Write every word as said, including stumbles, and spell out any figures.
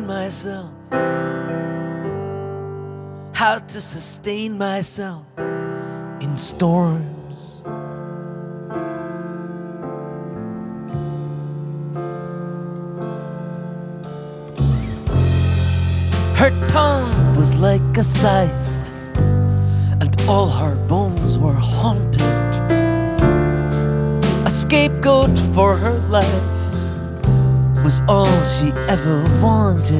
myself, how to sustain myself in storms. Her tongue was like a scythe, and all her bones were haunted. A scapegoat for her life was all she ever wanted.